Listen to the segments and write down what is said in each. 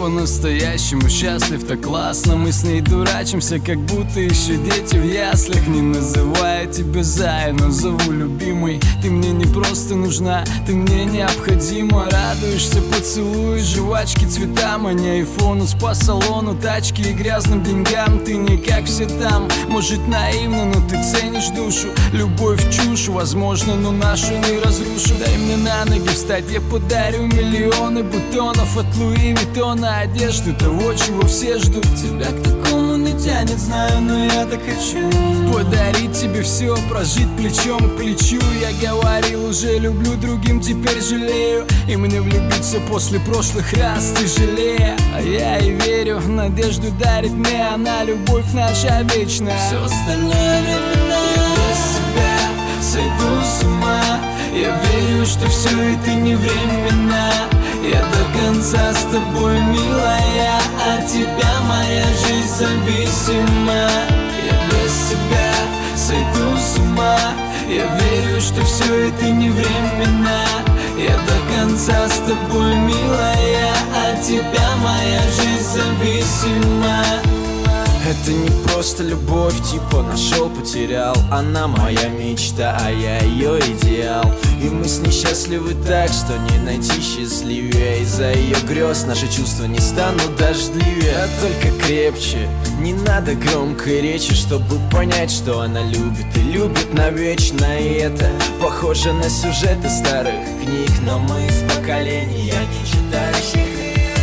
по-настоящему счастлив, так классно. Мы с ней дурачимся, как будто еще дети в яслях. Не называю тебя Зая, но зову любимой. Ты мне не просто нужна, ты мне необходима. Радуешься поцелуй, жвачки, цветам, а не айфону, спа-салону, тачки и грязным деньгам. Ты не как все там, может наивно, но ты ценишь душу. Любовь чушь, возможно, но нашу не разрушу. Дай мне на ноги встать, я подарю миллионы бутонов от Луи Виттона, одежды, того, чего все ждут. Тебя к такому не тянет, знаю, но я так хочу подарить тебе все, прожить плечом к плечу. Я говорил, уже люблю, другим теперь жалею. И мне влюбиться после прошлых раз тяжелее. А я и верю, надежду дарит мне она, любовь наша вечная. Все остальное временно. Я без тебя сойду с ума. Я верю, что все это не временно. Я до конца с тобой, милая, от тебя моя жизнь зависима. Я без тебя сойду с ума. Я верю, что все это не временно. Я до конца с тобой, милая, от тебя моя жизнь зависима. Это не просто любовь, типа нашел, потерял. Она моя мечта, а я ее идеал. И мы с ней счастливы так, что не найти счастливее. Из-за ее грез наши чувства не станут дождливее, а только крепче. Не надо громкой речи, чтобы понять, что она любит и любит навечно. И это похоже на сюжеты старых книг, но мы из поколения не читающих.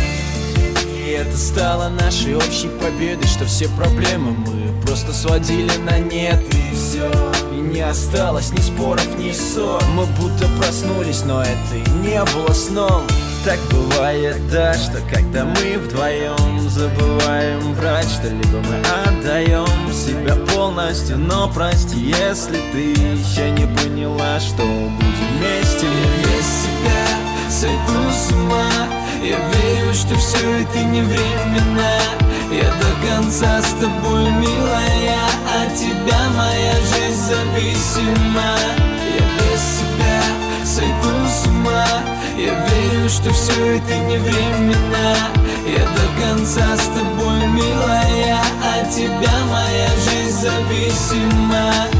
И это стало нашей общей победой, что все проблемы мы просто сводили на нет. И все, и не осталось ни споров, ни ссор. Мы будто проснулись, но это и не было сном. Так бывает, да, что когда мы вдвоем забываем брать что-либо, мы отдаем себя полностью. Но прости, если ты еще не поняла, что будем вместе. Я без тебя сойду с ума. Я верю, что все это не временно. Я до конца с тобой, милая, от тебя моя жизнь зависима. Я без тебя сойду с ума. Я верю, что все это не временно. Я до конца с тобой, милая, от тебя моя жизнь зависима.